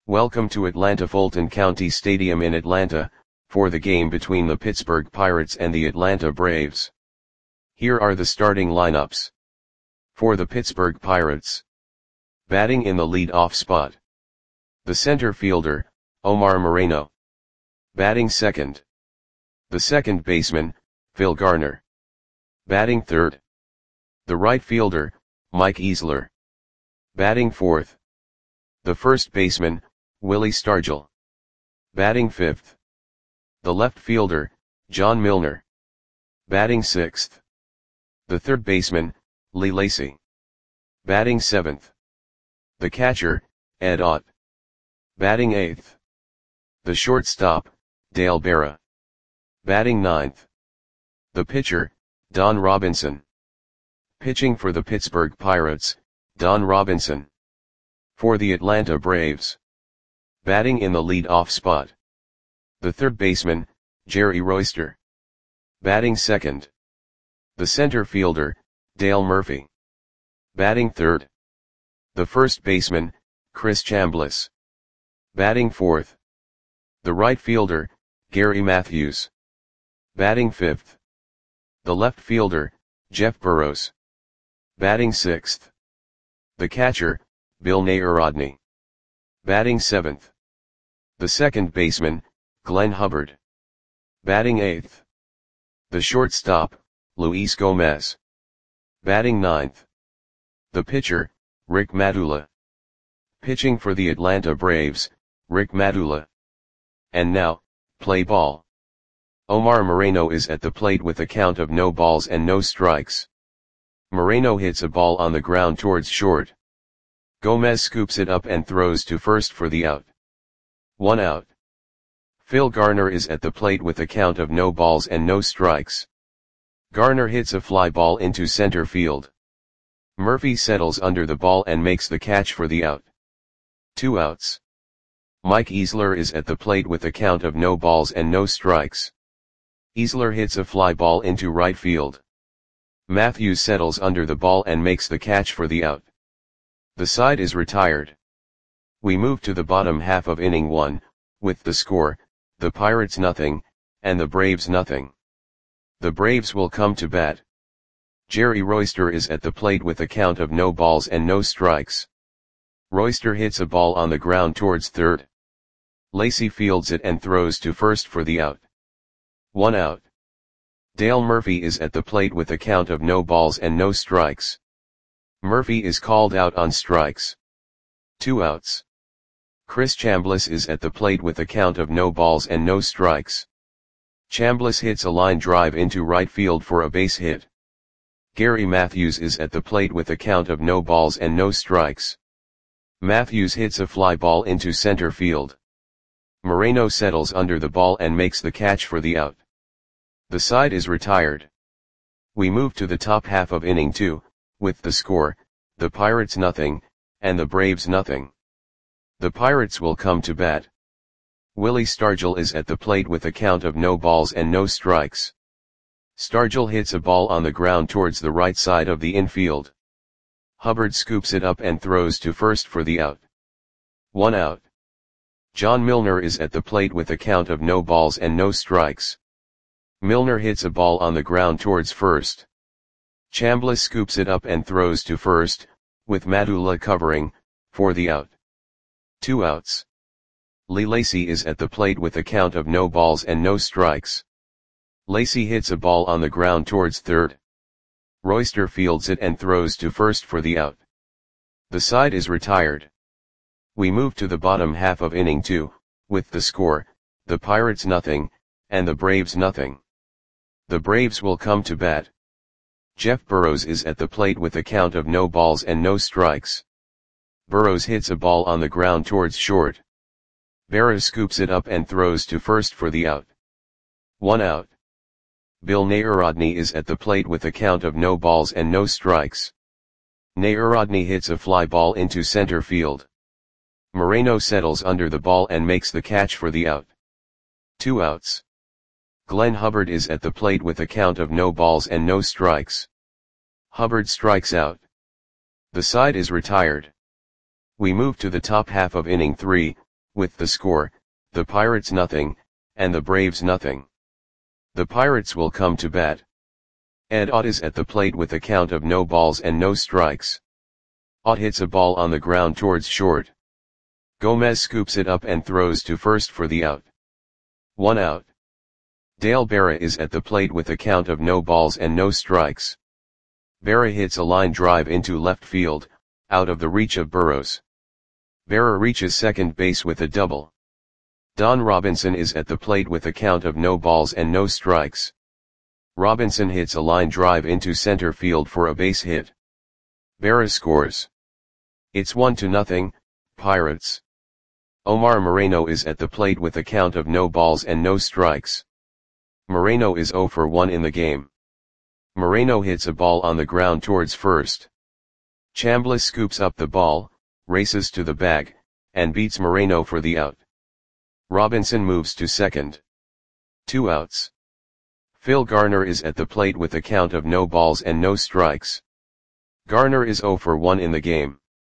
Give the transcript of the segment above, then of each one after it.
Welcome to Atlanta Fulton County Stadium in Atlanta, for the game between the Pittsburgh Pirates and the Atlanta Braves. Here are the starting lineups. For the Pittsburgh Pirates. Batting in the lead-off spot. The center fielder, Omar Moreno. Batting second. The second baseman, Phil Garner. Batting third. The right fielder, Mike Easler. Batting fourth. The first baseman, Willie Stargell. Batting fifth. The left fielder, John Milner. Batting sixth. The third baseman, Lee Lacy. Batting seventh. The catcher, Ed Ott. Batting eighth. The shortstop, Dale Berra. Batting ninth. The pitcher, Don Robinson. Pitching for the Pittsburgh Pirates, Don Robinson. For the Atlanta Braves. Batting in the lead-off spot. The third baseman, Jerry Royster. Batting second. The center fielder, Dale Murphy. Batting third. The first baseman, Chris Chambliss. Batting fourth. The right fielder, Gary Matthews. Batting fifth. The left fielder, Jeff Burroughs. Batting sixth. The catcher, Bill Nayerodny. Batting seventh. The second baseman, Glenn Hubbard. Batting eighth. The shortstop, Luis Gomez. Batting ninth. The pitcher, Rick Madula. Pitching for the Atlanta Braves, Rick Madula. And now, play ball. Omar Moreno is at the plate with a count of no balls and no strikes. Moreno hits a ball on the ground towards short. Gomez scoops it up and throws to first for the out. 1 out. Phil Garner is at the plate with a count of no balls and no strikes. Garner hits a fly ball into center field. Murphy settles under the ball and makes the catch for the out. 2 outs. Mike Easler is at the plate with a count of no balls and no strikes. Easler hits a fly ball into right field. Matthews settles under the ball and makes the catch for the out. The side is retired. We move to the bottom half of inning 1, with the score, the Pirates nothing, and the Braves nothing. The Braves will come to bat. Jerry Royster is at the plate with a count of no balls and no strikes. Royster hits a ball on the ground towards third. Lacy fields it and throws to first for the out. 1 out. Dale Murphy is at the plate with a count of no balls and no strikes. Murphy is called out on strikes. 2 outs. Chris Chambliss is at the plate with a count of no balls and no strikes. Chambliss hits a line drive into right field for a base hit. Gary Matthews is at the plate with a count of no balls and no strikes. Matthews hits a fly ball into center field. Moreno settles under the ball and makes the catch for the out. The side is retired. We move to the top half of inning 2, with the score, the Pirates nothing, and the Braves nothing. The Pirates will come to bat. Willie Stargell is at the plate with a count of no balls and no strikes. Stargell hits a ball on the ground towards the right side of the infield. Hubbard scoops it up and throws to first for the out. 1 out. John Milner is at the plate with a count of no balls and no strikes. Milner hits a ball on the ground towards first. Chambliss scoops it up and throws to first, with Madula covering, for the out. 2 outs. Lee Lacy is at the plate with a count of no balls and no strikes. Lacy hits a ball on the ground towards third. Royster fields it and throws to first for the out. The side is retired. We move to the bottom half of inning 2, with the score, the Pirates nothing, and the Braves nothing. The Braves will come to bat. Jeff Burroughs is at the plate with a count of no balls and no strikes. Burroughs hits a ball on the ground towards short. Berra scoops it up and throws to first for the out. 1 out. Bill Nayerodny is at the plate with a count of no balls and no strikes. Nayerodny hits a fly ball into center field. Moreno settles under the ball and makes the catch for the out. 2 outs. Glenn Hubbard is at the plate with a count of no balls and no strikes. Hubbard strikes out. The side is retired. We move to the top half of inning 3, with the score, the Pirates nothing, and the Braves nothing. The Pirates will come to bat. Ed Ott is at the plate with a count of no balls and no strikes. Ott hits a ball on the ground towards short. Gomez scoops it up and throws to first for the out. 1 out. Dale Berra is at the plate with a count of no balls and no strikes. Berra hits a line drive into left field, out of the reach of Burrows. Berra reaches second base with a double. Don Robinson is at the plate with a count of no balls and no strikes. Robinson hits a line drive into center field for a base hit. Berra scores. It's 1-0, Pirates. Omar Moreno is at the plate with a count of no balls and no strikes. Moreno is 0 for 1 in the game. Moreno hits a ball on the ground towards first. Chambliss scoops up the ball, races to the bag, and beats Moreno for the out. Robinson moves to second. 2 outs. Phil Garner is at the plate with a count of no balls and no strikes. Garner is 0 for 1 in the game.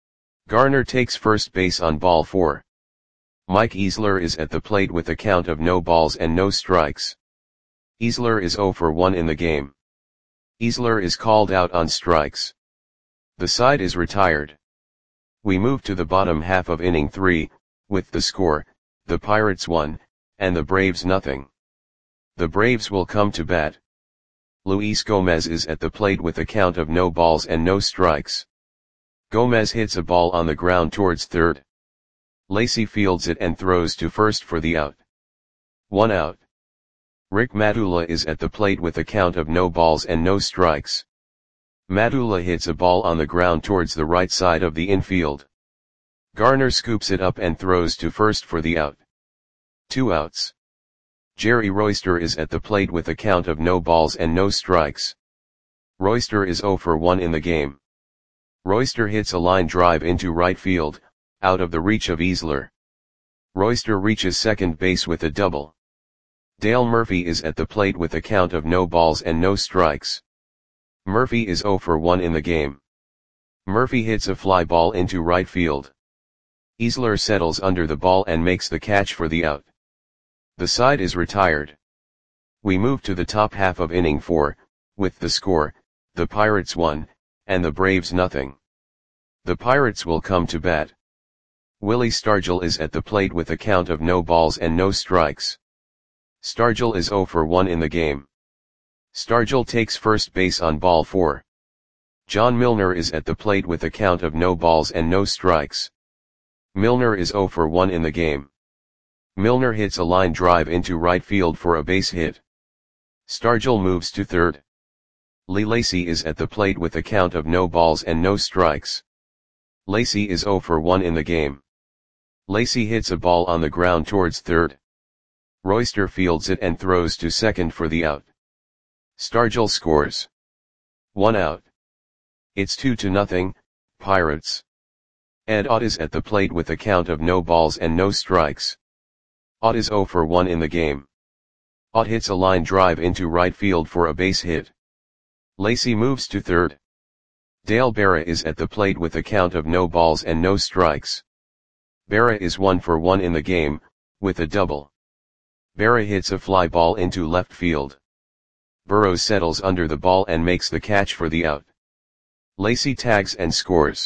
Garner takes first base on ball 4. Mike Easler is at the plate with a count of no balls and no strikes. Easler is 0 for 1 in the game. Easler is called out on strikes. The side is retired. We move to the bottom half of inning 3, with the score, the Pirates 1, and the Braves nothing. The Braves will come to bat. Luis Gomez is at the plate with a count of no balls and no strikes. Gomez hits a ball on the ground towards third. Lacy fields it and throws to first for the out. 1 out. Rick Madula is at the plate with a count of no balls and no strikes. Madula hits a ball on the ground towards the right side of the infield. Garner scoops it up and throws to first for the out. 2 outs. Jerry Royster is at the plate with a count of no balls and no strikes. Royster is 0 for 1 in the game. Royster hits a line drive into right field, out of the reach of Easler. Royster reaches second base with a double. Dale Murphy is at the plate with a count of no balls and no strikes. Murphy is 0 for 1 in the game. Murphy hits a fly ball into right field. Easler settles under the ball and makes the catch for the out. The side is retired. We move to the top half of inning 4, with the score, the Pirates 1, and the Braves nothing. The Pirates will come to bat. Willie Stargell is at the plate with a count of no balls and no strikes. Stargell is 0 for 1 in the game. Stargell takes first base on ball 4. John Milner is at the plate with a count of no balls and no strikes. Milner is 0 for 1 in the game. Milner hits a line drive into right field for a base hit. Stargell moves to third. Lee Lacy is at the plate with a count of no balls and no strikes. Lacy is 0 for 1 in the game. Lacy hits a ball on the ground towards third. Royster fields it and throws to second for the out. Stargell scores. 1 out. It's 2-0, Pirates. Ed Ott is at the plate with a count of no balls and no strikes. Ott is 0 for 1 in the game. Ott hits a line drive into right field for a base hit. Lacy moves to third. Dale Berra is at the plate with a count of no balls and no strikes. Berra is 1 for 1 in the game, with a double. Berra hits a fly ball into left field. Burrows settles under the ball and makes the catch for the out. Lacy tags and scores.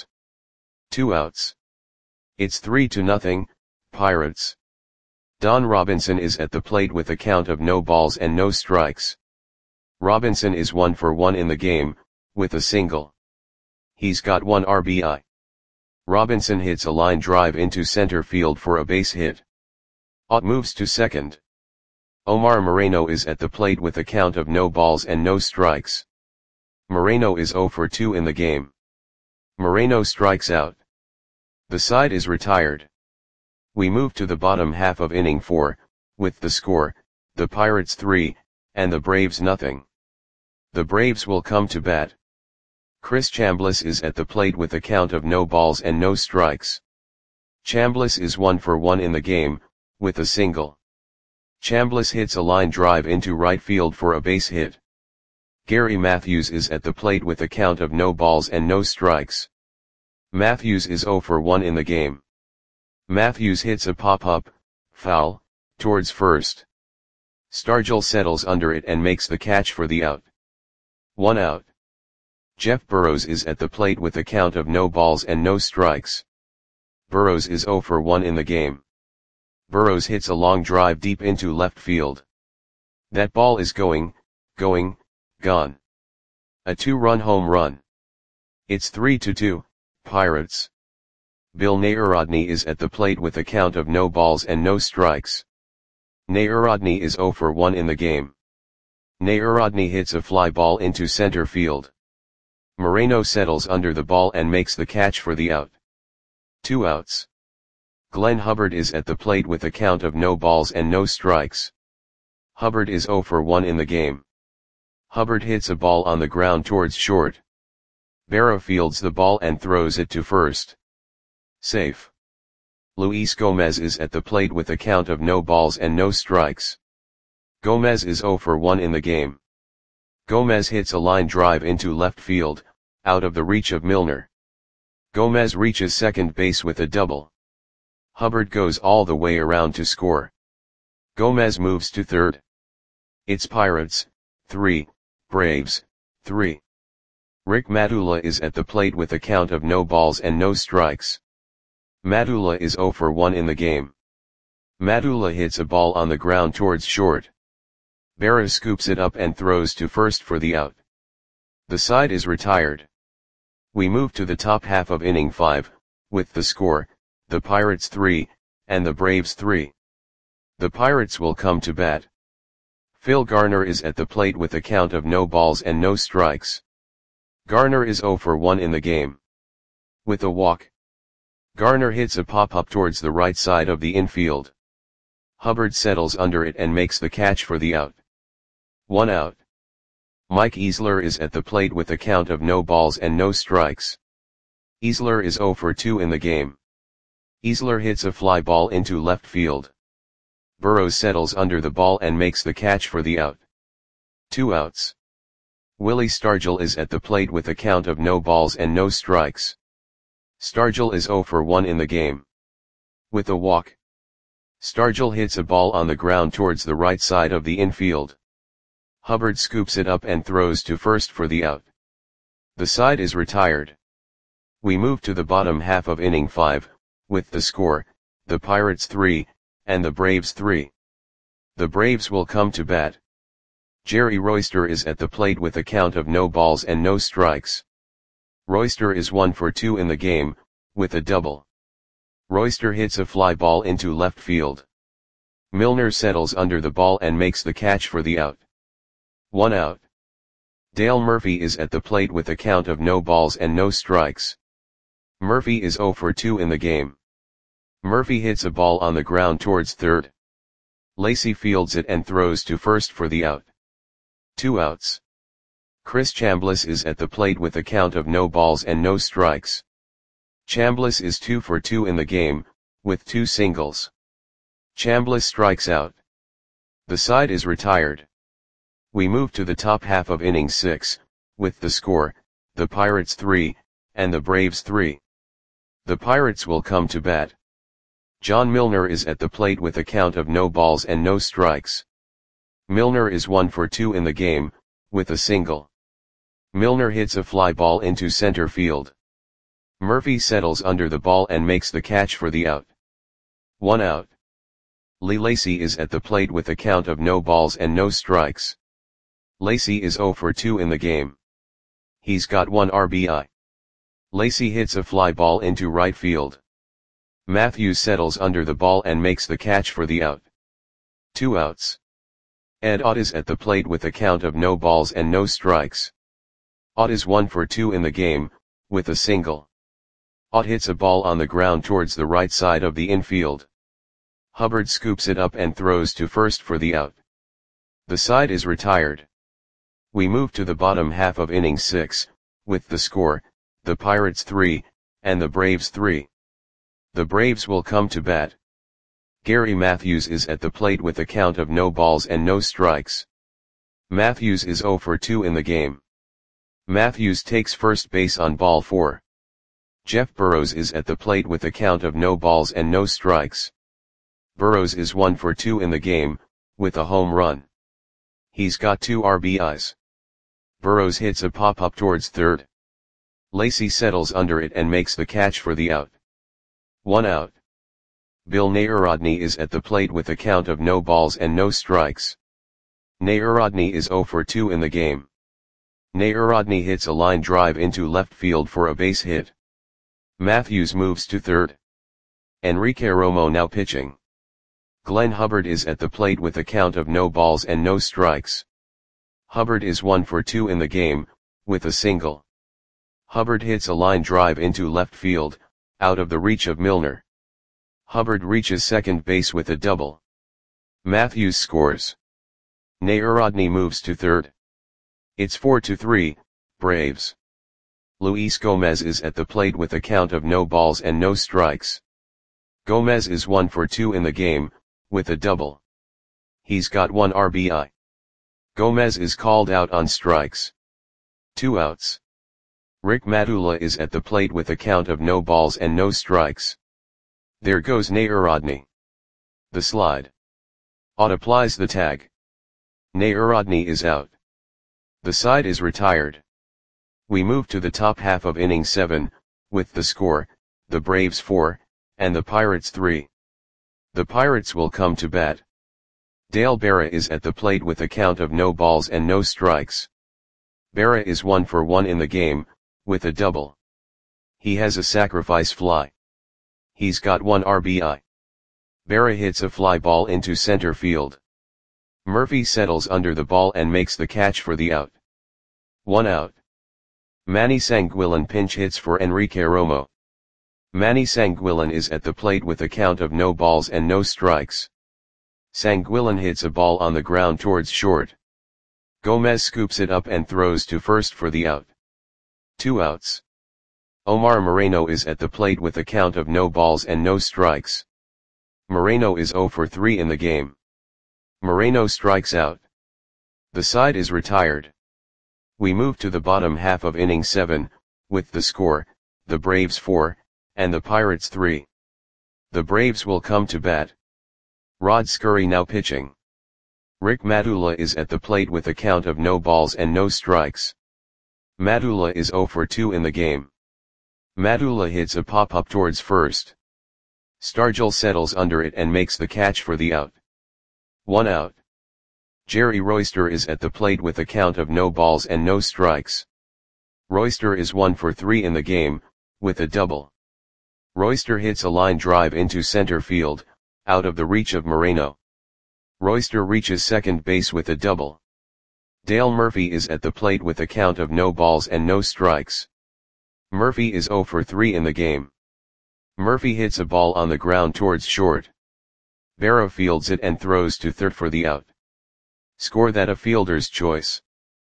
2 outs. It's 3-0, Pirates. Don Robinson is at the plate with a count of no balls and no strikes. Robinson is 1 for 1 in the game, with a single. He's got 1 RBI. Robinson hits a line drive into center field for a base hit. Ott moves to second. Omar Moreno is at the plate with a count of no balls and no strikes. Moreno is 0 for 2 in the game. Moreno strikes out. The side is retired. We move to the bottom half of inning 4, with the score, the Pirates 3, and the Braves nothing. The Braves will come to bat. Chris Chambliss is at the plate with a count of no balls and no strikes. Chambliss is 1 for 1 in the game, with a single. Chambliss hits a line drive into right field for a base hit. Gary Matthews is at the plate with a count of no balls and no strikes. Matthews is 0 for 1 in the game. Matthews hits a pop-up, foul, towards first. Stargell settles under it and makes the catch for the out. 1 out. Jeff Burrows is at the plate with a count of no balls and no strikes. Burrows is 0 for 1 in the game. Burrows hits a long drive deep into left field. That ball is gone. A 2-run home run. It's 3-2, Pirates. Bill Narodny is at the plate with a count of no balls and no strikes. Narodny is 0 for 1 in the game. Narodny hits a fly ball into center field. Moreno settles under the ball and makes the catch for the out. 2 outs. Glenn Hubbard is at the plate with a count of no balls and no strikes. Hubbard is 0 for 1 in the game. Hubbard hits a ball on the ground towards short. Berra fields the ball and throws it to first. Safe. Luis Gomez is at the plate with a count of no balls and no strikes. Gomez is 0 for 1 in the game. Gomez hits a line drive into left field, out of the reach of Milner. Gomez reaches second base with a double. Hubbard goes all the way around to score. Gomez moves to third. It's Pirates, 3, Braves, 3. Rick Madula is at the plate with a count of no balls and no strikes. Madula is 0 for 1 in the game. Madula hits a ball on the ground towards short. Berra scoops it up and throws to first for the out. The side is retired. We move to the top half of inning 5, with the score, the Pirates 3, and the Braves 3. The Pirates will come to bat. Phil Garner is at the plate with a count of no balls and no strikes. Garner is 0 for 1 in the game. With a walk. Garner hits a pop-up towards the right side of the infield. Hubbard settles under it and makes the catch for the out. 1 out. Mike Easler is at the plate with a count of no balls and no strikes. Easler is 0 for 2 in the game. Easler hits a fly ball into left field. Burrows settles under the ball and makes the catch for the out. 2 outs. Willie Stargell is at the plate with a count of no balls and no strikes. Stargell is 0 for 1 in the game. With a walk. Stargell hits a ball on the ground towards the right side of the infield. Hubbard scoops it up and throws to first for the out. The side is retired. We move to the bottom half of inning 5, with the score, the Pirates 3, and the Braves 3. The Braves will come to bat. Jerry Royster is at the plate with a count of no balls and no strikes. Royster is 1 for 2 in the game, with a double. Royster hits a fly ball into left field. Milner settles under the ball and makes the catch for the out. 1 out. Dale Murphy is at the plate with a count of no balls and no strikes. Murphy is 0 for 2 in the game. Murphy hits a ball on the ground towards third. Lacy fields it and throws to first for the out. 2 outs. Chris Chambliss is at the plate with a count of no balls and no strikes. Chambliss is 2 for 2 in the game, with 2 singles. Chambliss strikes out. The side is retired. We move to the top half of inning 6, with the score, the Pirates 3, and the Braves 3. The Pirates will come to bat. John Milner is at the plate with a count of no balls and no strikes. Milner is 1 for 2 in the game, with a single. Milner hits a fly ball into center field. Murphy settles under the ball and makes the catch for the out. 1 out. Lee Lacy is at the plate with a count of no balls and no strikes. Lacy is 0 for 2 in the game. He's got 1 RBI. Lacy hits a fly ball into right field. Matthews settles under the ball and makes the catch for the out. 2 outs. Ed Ott is at the plate with a count of no balls and no strikes. Ott is 1 for 2 in the game, with a single. Ott hits a ball on the ground towards the right side of the infield. Hubbard scoops it up and throws to first for the out. The side is retired. We move to the bottom half of inning 6, with the score, the Pirates 3, and the Braves 3. The Braves will come to bat. Gary Matthews is at the plate with a count of no balls and no strikes. Matthews is 0 for 2 in the game. Matthews takes first base on ball 4. Jeff Burrows is at the plate with a count of no balls and no strikes. Burrows is 1 for 2 in the game, with a home run. He's got 2 RBIs. Burrows hits a pop-up towards third. Lacy settles under it and makes the catch for the out. 1 out. Bill Narodny is at the plate with a count of no balls and no strikes. Narodny is 0 for 2 in the game. Narodny hits a line drive into left field for a base hit. Matthews moves to third. Enrique Romo now pitching. Glenn Hubbard is at the plate with a count of no balls and no strikes. Hubbard is 1 for 2 in the game, with a single. Hubbard hits a line drive into left field, out of the reach of Milner. Hubbard reaches second base with a double. Matthews scores. Narodny moves to third. It's 4-3, Braves. Luis Gomez is at the plate with a count of no balls and no strikes. Gomez is 1 for 2 in the game, with a double. He's got 1 RBI. Gomez is called out on strikes. 2 outs. Rick Madula is at the plate with a count of no balls and no strikes. There goes Narodny. The slide. Ott applies the tag. Narodny is out. The side is retired. We move to the top half of inning 7, with the score, the Braves 4, and the Pirates 3. The Pirates will come to bat. Dale Berra is at the plate with a count of no balls and no strikes. Berra is 1 for 1 in the game, with a double. He has a sacrifice fly. He's got 1 RBI. Berra hits a fly ball into center field. Murphy settles under the ball and makes the catch for the out. 1 out. Manny Sanguillen pinch hits for Enrique Romo. Manny Sanguillen is at the plate with a count of no balls and no strikes. Sanguillen hits a ball on the ground towards short. Gomez scoops it up and throws to first for the out. 2 outs. Omar Moreno is at the plate with a count of no balls and no strikes. Moreno is 0 for 3 in the game. Moreno strikes out. The side is retired. We move to the bottom half of inning 7, with the score, the Braves 4, and the Pirates 3. The Braves will come to bat. Rod Scurry now pitching. Rick Madula is at the plate with a count of no balls and no strikes. Madula is 0 for 2 in the game. Madula hits a pop-up towards first. Stargell settles under it and makes the catch for the out. 1 out. Jerry Royster is at the plate with a count of no balls and no strikes. Royster is 1 for 3 in the game, with a double. Royster hits a line drive into center field, out of the reach of Moreno. Royster reaches second base with a double. Dale Murphy is at the plate with a count of no balls and no strikes. Murphy is 0 for 3 in the game. Murphy hits a ball on the ground towards short. Berra fields it and throws to third for the out. Score that a fielder's choice.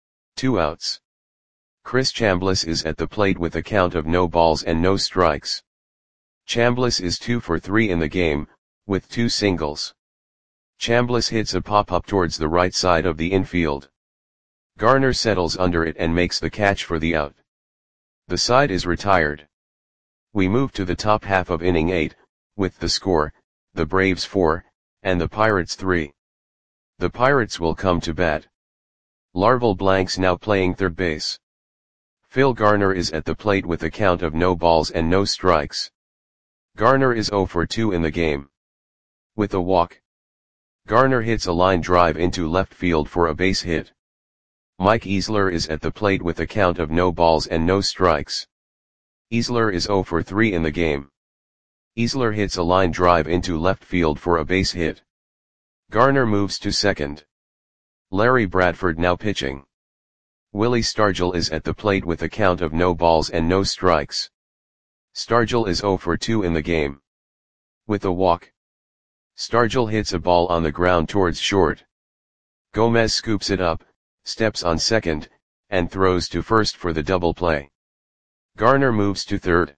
2 outs. Chris Chambliss is at the plate with a count of no balls and no strikes. Chambliss is 2 for 3 in the game, with 2 singles. Chambliss hits a pop-up towards the right side of the infield. Garner settles under it and makes the catch for the out. The side is retired. We move to the top half of inning 8, with the score, the Braves 4, and the Pirates 3. The Pirates will come to bat. Larval Blanks now playing third base. Phil Garner is at the plate with a count of no balls and no strikes. Garner is 0 for 2 in the game. With a walk. Garner hits a line drive into left field for a base hit. Mike Easler is at the plate with a count of no balls and no strikes. Easler is 0 for 3 in the game. Easler hits a line drive into left field for a base hit. Garner moves to second. Larry Bradford now pitching. Willie Stargell is at the plate with a count of no balls and no strikes. Stargell is 0 for 2 in the game. With a walk. Stargell hits a ball on the ground towards short. Gomez scoops it up, steps on second, and throws to first for the double play. Garner moves to third.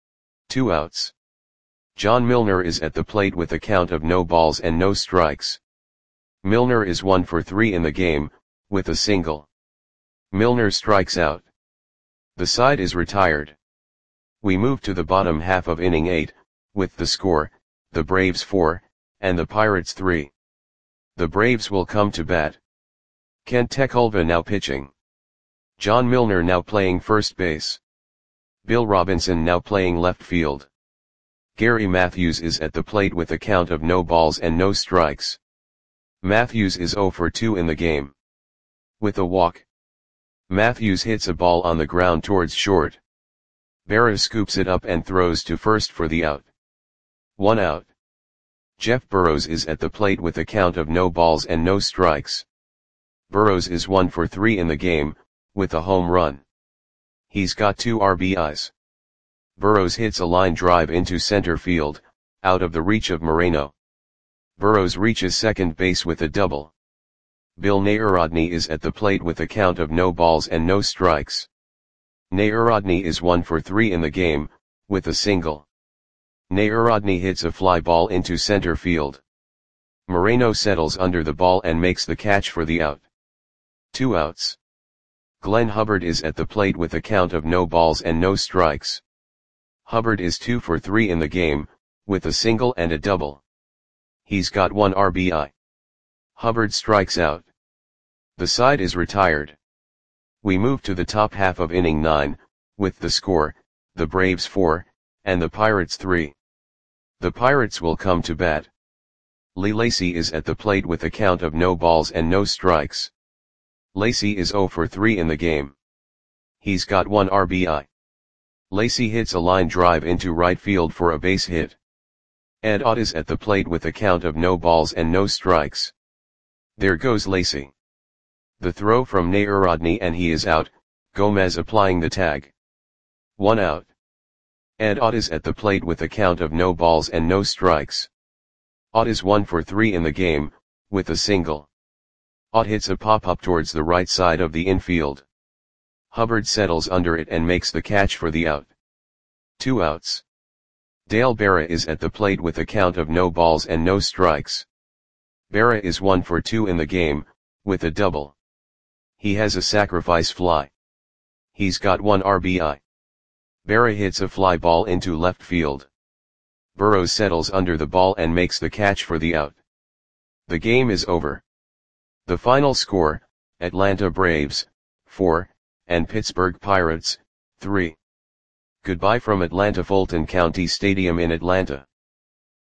2 outs. John Milner is at the plate with a count of no balls and no strikes. Milner is 1 for 3 in the game, with a single. Milner strikes out. The side is retired. We move to the bottom half of inning 8, with the score, the Braves 4, and the Pirates 3. The Braves will come to bat. Kent Tekulve now pitching. John Milner now playing first base. Bill Robinson now playing left field. Gary Matthews is at the plate with a count of no balls and no strikes. Matthews is 0 for 2 in the game. With a walk. Matthews hits a ball on the ground towards short. Berra scoops it up and throws to first for the out. 1 out. Jeff Burrows is at the plate with a count of no balls and no strikes. Burrows is 1 for 3 in the game, with a home run. He's got 2 RBIs. Burrows hits a line drive into center field, out of the reach of Moreno. Burrows reaches second base with a double. Bill Narodny is at the plate with a count of no balls and no strikes. Narodny is 1 for 3 in the game, with a single. Narodny hits a fly ball into center field. Moreno settles under the ball and makes the catch for the out. 2 outs. Glenn Hubbard is at the plate with a count of no balls and no strikes. Hubbard is 2 for 3 in the game, with a single and a double. He's got 1 RBI. Hubbard strikes out. The side is retired. We move to the top half of inning 9, with the score, the Braves 4, and the Pirates 3. The Pirates will come to bat. Lee Lacy is at the plate with a count of no balls and no strikes. Lacy is 0 for 3 in the game. He's got 1 RBI. Lacy hits a line drive into right field for a base hit. Ed Ott is at the plate with a count of no balls and no strikes. There goes Lacy. The throw from Narodny and he is out, Gomez applying the tag. 1 out. Ed Ott is at the plate with a count of no balls and no strikes. Ott is 1 for 3 in the game, with a single. Ott hits a pop-up towards the right side of the infield. Hubbard settles under it and makes the catch for the out. 2 outs. Dale Berra is at the plate with a count of no balls and no strikes. Berra is 1 for 2 in the game, with a double. He has a sacrifice fly. He's got 1 RBI. Berra hits a fly ball into left field. Burrows settles under the ball and makes the catch for the out. The game is over. The final score, Atlanta Braves, 4, and Pittsburgh Pirates, 3. Goodbye from Atlanta Fulton County Stadium in Atlanta.